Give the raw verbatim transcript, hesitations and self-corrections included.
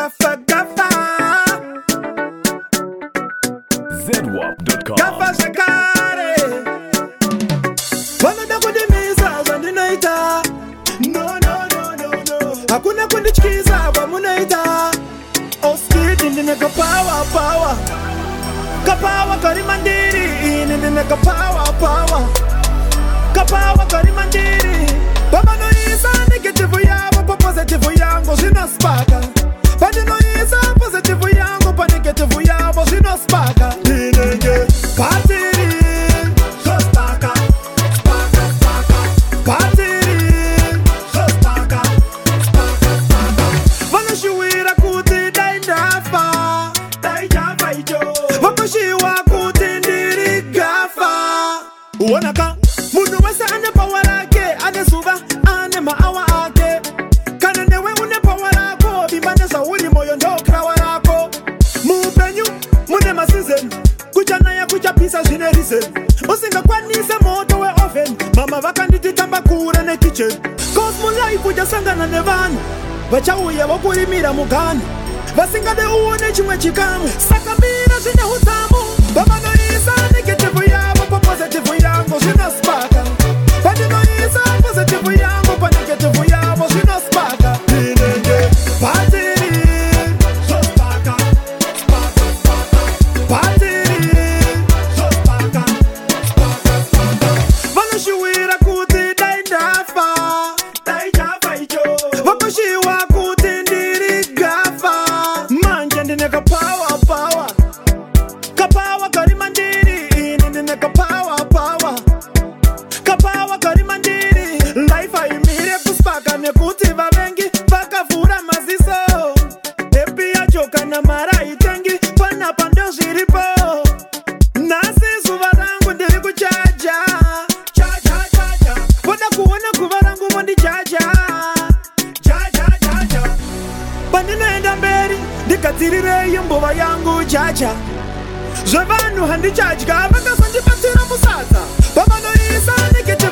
Gaffa gaffa zedwap dot com. Gaffa shakare Wana da kudimiza zandinaita No no no no no Hakuna kundichikiza kwa munaita Oski indine ka power power Kapawa karimandiri indine ka power power Kapawa karimandiri Baba no isa negative yabo pa positive yango zina spaka Badi no isa positive yango pa negative yabo zina spaka Ninenge patiri so spaka Spaka spaka patiri so spaka Spaka spaka Vana shuwira kuti daindafa Daijafa ijo Vako shiwa kuti ndiri gafa Uonaka Munu wese ane pawara ke Ane suba ane maawa ake Kane newe une pawara ko Bimane sa uli moyo ndo krawara ko Mupenyu mune masizen Kuchana ya kucha pisa zine risen Osinga kwa nise moto we oven Mama vaka nditi tamba kure ne kitchen Cosmo life uja sanga na nevani Vacha uye wakuri mira mugani Vasinga de uone chimwe chikamu Saka mira zine hutamu Baba no isa negative yabo pa positive yango zina spaka Badi no isa positive yango pa negative yabo zina spaka Ninenge patiri so spaka Spaka spaka patiri so spaka Spaka spaka Vana shuwira kuti daindafa Daijafa ijo Vako shiwa kuti ndiri gafa Manje ndine ka power power Kapawa karimandiri indine ka power power Kapawa karimandiri Life aimire kuspaka nekuti vavengi vakavura maziso Epi ya joka na mara itengi Pana pando ziripo Nasi zuva rangu ndiri kuchaja Chaja chaja Poda kuona kuva rangu mondi chaja Chaja chaja Pandinaenda mberi Ndikatirire yumbuva yangu chaja Zvevanu handichadya vakasandipatira musadza Baba no isa negative